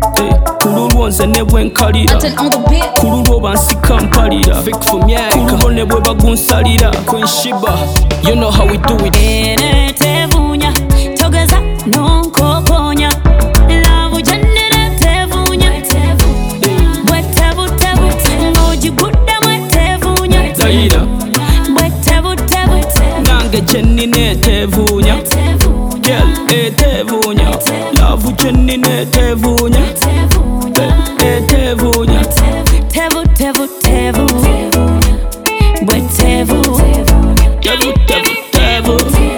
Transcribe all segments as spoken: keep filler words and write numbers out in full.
Kululwo nze ne bwe nkalira kululwo bansika mpalira kululwo ne bwe bagunsalira Queen Shiba, you know how we do it. Ene tevunya togeza nonkokonya lavu jannere tevunya bwe tevu tevu ngoji gudda bwe tevunya Zaira bwe tevu tevu nange kyennine tevunya girl etevunya lavu kyennine tevunya etevunya tevu tevu tevu bwe tevu tevu tevu tevu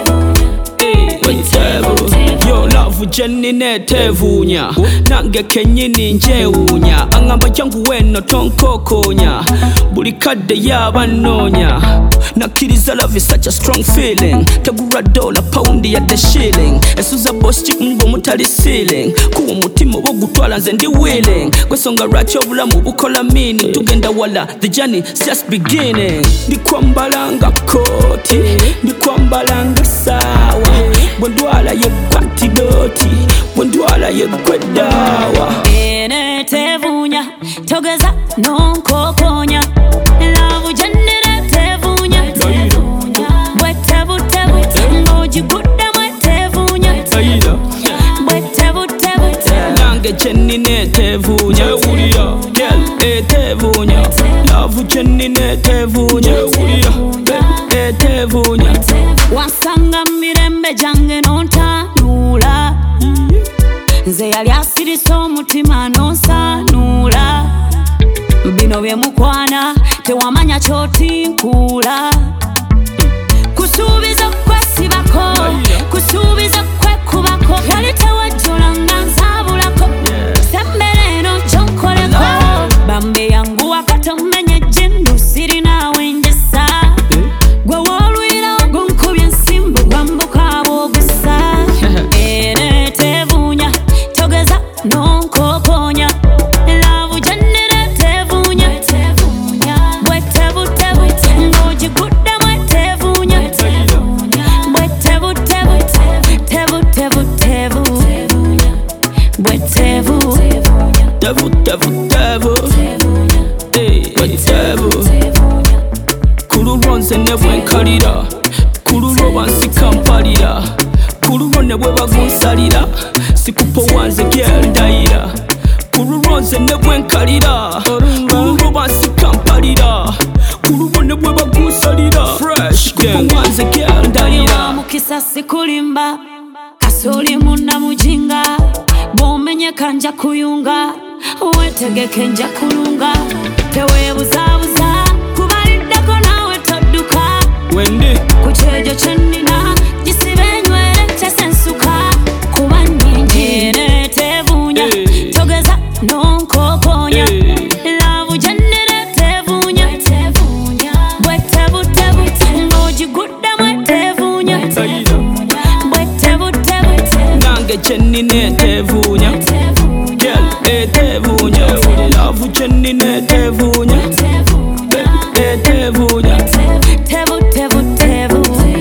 bwe tevu yo lavu kyennine tevunya nange kennyini njewuunya aŋŋamba jangu weno tonkokonya buli kadde yabanoonya nakkiriza love is such a strong feeling tegulwa dola paundi yadde shilling esuza bosti mbu mutali ceiling kuwa omutima oba ogutwala nze ndi willing gwesonga lwaki obulamu bukola meaning tugenda wala the journey is just beginning ndikwambalanga kooti ndikwambalanga saawa bwe ndwala yekwantidoti bwe ndwala yeggweddaawa ene tevunya togeza nonkokonya lavu jannere tevunya bwe tevu tevu ngoji gudda bwe tevunya bwe tevu tevu nange kyennine tevunya girl etevunya lavu kyennine tevunya etevunya wansanga mirembe jange nontanuula nze yali asirisa omutima nonsanuula bino bye mukwana tewamanya kyotinkuula kusuubiza kwesibako kusuubiza kwekubako yali tewajjulanga nsaabulako sembere eno kyonkoleko bambe yanguwa katomenye jindu sirinaawe njesa gwe woolwira gunkubye ensimbu gwambuka bwogesa ene tevunya togeza nonkokonya lavu jannere tevunya bwe tevu tevu ngoji gudda bwe tevunya bwe tevu tevu tevu tevu tevu bwe tevu tevu tevu tevu bwe tevu kululwo nze ne bwe nkalira kululwo bansika mpalira kululwo ne bwe bagunsalira sikupa wanze girl ndayira kululwo nze ne bwe nkalira kululwo bansika mpalira kululwo ne bwe bagunsalira fresh sikupa wanze girl ndayira mukisa sikulimba kasoli munda mujinga bwomenyeka nja kuyunga wetegeke nja kulunga tewebuzabuza kubaliddako nawe todduka wendi ku kyejo kyennina gisibe enywere kyesensuka kuba nnyingi ene tevunya togeza nonkokonya lavu jannere tevunya bwe tevu tevu ngoji gudda bwe tevunya bwe tevu tevu nange kyennine tevunya girl etevunya lavu kyennine tevunya etevunya tevu tevu tevu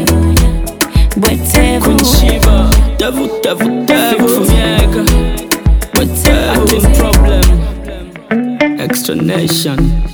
bwe tevu Queen Shiba, tevu tevu tevu bwe tevu acting problem extra nation.